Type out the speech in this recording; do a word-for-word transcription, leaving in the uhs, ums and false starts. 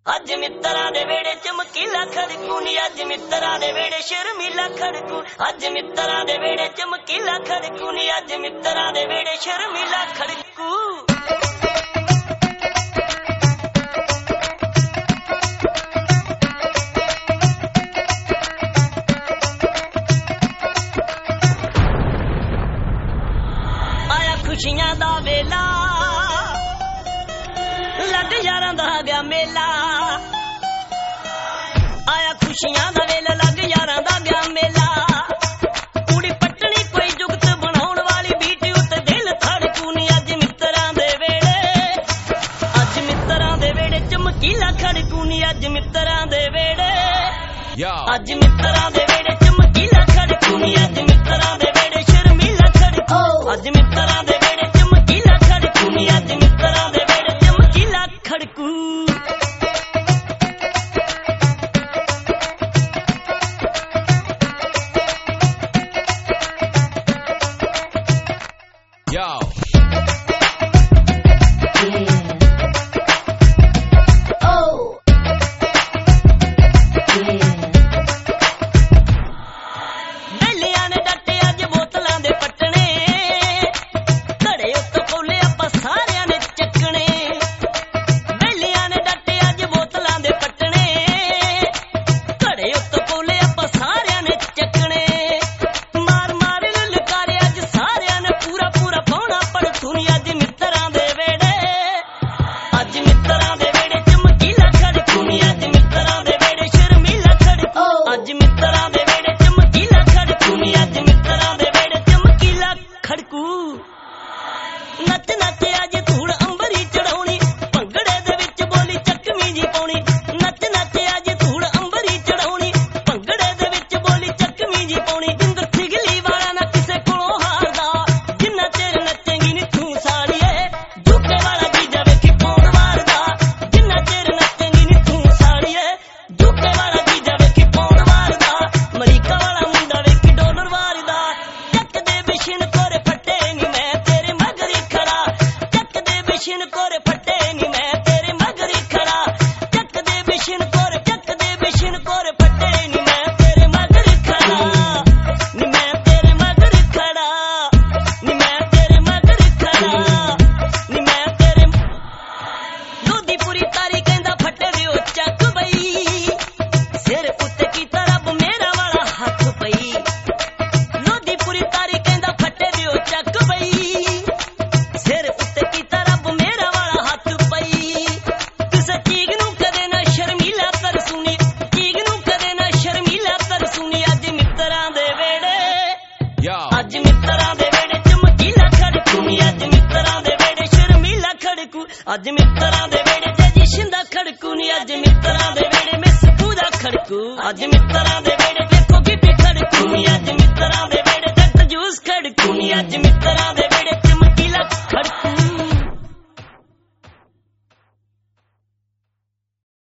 ਅੱਜ ਮਿੱਤਰਾਂ ਦੇ ਵੇੜੇ ਚਮਕੀਲਾ ਖੜਕੂ ਨੀ ਅੱਜ ਮਿੱਤਰਾਂ ਦੇ ਵੇੜੇ ਸ਼ਰਮੀਲਾ ਖੜਕੂ ਅੱਜ ਮਿੱਤਰਾਂ ਦੇ ਵੇੜੇ ਚਮਕੀਲਾ ਖੜਕੂ ਨੀ ਅੱਜ ਮਿੱਤਰਾਂ ਦੇ ਵੇੜੇ ਸ਼ਰਮੀਲਾ ਖੜਕੂ ਆਇਆ ਖੁਸ਼ੀਆਂ ਦਾ ਵੇਲਾ ਲੱਗ ਯਾਰਾਂ ਦਾ ਗਿਆ ਮੇਲਾ ਆਇਆ ਖੁਸ਼ੀਆਂ ਦਾ ਵੇਲਾ ਲੱਗ ਯਾਰਾਂ ਦਾ ਗਿਆ ਮੇਲਾ ਕੁੜੀ ਪੱਟਣੀ ਕੋਈ ਜੁਗਤ ਬਣਾਉਣ ਵਾਲੀ ਬੀਟੀ ਉੱਤੇ ਦਿਲ ਧੜਕੂ ਨੀ ਅੱਜ ਮਿੱਤਰਾਂ ਦੇ ਵੇੜੇ ਅੱਜ ਮਿੱਤਰਾਂ ਦੇ ਵੇੜੇ ਚਮਕੀਲਾ ਖੜਕੂ ਨੀ ਅੱਜ ਮਿੱਤਰਾਂ ਦੇ ਵੇੜੇ ਅੱਜ ਮਿੱਤਰਾਂ ਦੇ ਵੇੜੇ ਚਮਕੀਲਾ ਖੜਕੂ ਨੀ ਅੱਜ ਮਿੱਤਰਾਂ ਦੇ ਵੇੜੇ ਸ਼ਰਮੀਲਾ ਖੜਕੂ ਅੱਜ ਮਿੱਤਰਾਂ ਦੇ ਵੇੜੇ ਚਮਕੀਲਾ ਖੜਕੂ ਨੀ ਅੱਜ ਮਿੱਤਰਾਂ ਦੇ ਵੇੜੇ ਚਮਕੀਲਾ ਖੜਕੂ Yo. ਬੈਲੀਆਂ ਨੇ ਡੱਟੇ ਅੱਜ ਬੋਤਲਾਂ ਦੇ ਪੱਟਣੇ ਘੜੇ ਉੱਤੇ ਕੋਲੇ ਆਪਾਂ ਸਾਰਿਆਂ ਨੇ ਚੱਕਣੇ ਬੈਲੀਆਂ ਨੇ ਡੱਟੇ ਅੱਜ ਬੋਤਲਾਂ ਦੇ ਪੱਟਣੇ ਘੜੇ ਉੱਤੇ ਕੋਲੇ ਆਪਾਂ ਸਾਰਿਆਂ ਨੇ ਚੱਕਣੇ ਮਾਰ ਮਾਰ ਲਲਕਾਰੇ ਅੱਜ ਸਾਰਿਆਂ ਨੇ ਪੂਰਾ ਪੂਰਾ ਪਾਉਣਾ ਪੜਥੂ ਨੀ ਅੱਜ ਮਿੱਤਰਾਂ ਦੇ ਵੇੜੇ ਅੱਜ ਮਿੱਤਰਾਂ ਦੇ ਵੇੜੇ ਚਮਕੀਲਾ ਖੜਕੂ ਨੀ ਅੱਜ ਮਿੱਤਰਾਂ ਦੇ ਵੇੜੇ ਸ਼ਰਮੀਲਾ ਖੜਕੂ ਅੱਜ ਮਿੱਤਰਾਂ ਦੇ ਵੇੜੇ ਚਮਕੀਲਾ ਖੜਕੂ ਨੀ ਅੱਜ ਮਿੱਤਰਾਂ ਦੇ ਵੇੜੇ ਚਮਕੀਲਾ ਖੜਕੂ ਨੱਚ ਨੱਚ ਅੱਜ ਧੂੜ ਅੰਬਰੀ ਚੜਾਉਣੀ ਭੰਗੜੇ ਦੇ ਵਿੱਚ ਬੋਲੀ ਚੱਕਵੀਂ ਜੀ ਪਾਉਣੀ ਨੱਚ ਨੱਚ ਅੱਜ ਧੂੜ ਅੰਬਰੀ ਚੜਾਉਣੀ ਭੰਗੜੇ ਦੇ ਵਿੱਚ ਬੋਲੀ ਚੱਕਵੀਂ ਜੀ ਪਾਉਣੀ ਬਿੰਦਰ ਸਿਗਲੀ ਵਾਲਾ ਨਾ ਕਿਸੇ ਕੋਲੋਂ ਹਾਰਦਾ ਜਿੰਨਾ ਚਿਰ ਨੱਚੇਂਗੀ ਨੀ ਤੂੰ ਸਾਲੀਏ ਝੁਕੇ ਵਾਲਾ ਜੀਜਾ ਵੇਖੀ ਪਾਉਣ ਮਾਰਦਾ ਜਿੰਨਾ ਚਿਰ ਨੱਚੇਂਗੀ ਨੀ ਤੂੰ ਸਾਲੀਏ ਝੁਕੇ ਵਾਲਾ ਜੀਜਾ ਵੇਖੀ ਪਾਉਣ ਮਾਰਦਾ ਅਮਰੀਕਾ ਵਾਲਾ ਮੁੰਡਾ ਵੇਖੀ ਡਾਲਰ ਵਾਰਦਾ ਚੱਕਦੇ ਬਿਸ਼ਨ ਕੋਰੇ ਫੱਟੇ ਨੀ ਮੈਂ ਤੇਰੇ ਮਗਰ ਹੀ ਖੜਾ ਚੱਕਦੇ ਬਿਸ਼ਨ ਕੋਰੇ ਫੱਟੇ ਨੀ ਮੈਂ ਤੇਰੇ ਮਗਰ ਹੀ ਖੜਾ ਚੱਕਦੇ ਬਿਸ਼ਨ ਕੋਰੇ ਚੱਕਦੇ ਬਿਸ਼ਨ ਕੋਰੇ ਫੱਟੇ ਨੀ ਮੈਂ ਤੇਰੇ ਮਗਰ ਹੀ ਖੜਾ ਨੀ ਮੈਂ ਤੇਰੇ ਮਗਰ ਹੀ ਖੜਾ ਨੀ ਮੈਂ ਤੇਰੇ ਮਗਰ ਹੀ ਖੜਾ ਨੀ ਮੈਂ ਤੇਰੇ ਲੋਧੀਪੁਰੀ ਤਾਰੀ ਕਹਿੰਦਾ ਫੱਟੇ ਦਿਓ ਚੱਕ ਬਈ ਸਿਰ ਉੱਤੇ ਕੀਤਾ ਰੱਬ ਮੇਰਾ ਵਾਲਾ ਹੱਥ ਪਈ ਲੋਧੀਪੁਰੀ ਤਾਰੀ ਕਹਿੰਦਾ ਫੱਟੇ ਦਿਓ ਚੱਕ ਬਈ ਸਿਰ ਉੱਤੇ ਕੀਤਾ ਰੱਬ ਮੇਰਾ ਵਾਲਾ ਹੱਥ ਪਈ ਕਿਸੇ ਚੀਜ਼ ਨੂੰ ਕਦੇ ਨਾ ਸ਼ਰਮੀਲਾ ਤਰਸੂਨੀ ਚੀਜ਼ ਨੂੰ ਕਦੇ ਨਾ ਸ਼ਰਮੀਲਾ ਤਰਸੂਨੀ ਅੱਜ ਮਿੱਤਰਾਂ ਦੇ ਵੇੜੇ Yo. ਅੱਜ ਮਿੱਤਰਾਂ ਦੇ ਵੇੜੇ ਚਮਕੀਲਾ ਖੜਕੂ ਨੀ ਅੱਜ ਮਿੱਤਰਾਂ ਦੇ ਵੇੜੇ ਸ਼ਰਮੀਲਾ ਖੜਕੂ ਅੱਜ ਮਿੱਤਰਾਂ ਦੇ ਵੇੜੇ ਤੇ ਜਿਸ਼ਿੰਦਾ ਖੜਕੂ ਨੀ ਅੱਜ ਮਿੱਤਰਾਂ ਦੇ ਵੇੜੇ ਮਿਸ ਪੂਜਾ ਖੜਕੂ ਅੱਜ ਮਿੱਤਰਾਂ ਦੇ ਵੇੜੇ ਵੇਖੋ ਗਿੱਪੀ ਖੜਕੂ ਨੀ ਅੱਜ ਮਿੱਤਰਾਂ ਦੇ ਵੇੜੇ ਡਾਕਟਰ ਜੂਸ ਖੜਕੂ ਨੀ ਅੱਜ ਮਿੱਤਰਾਂ ਦੇ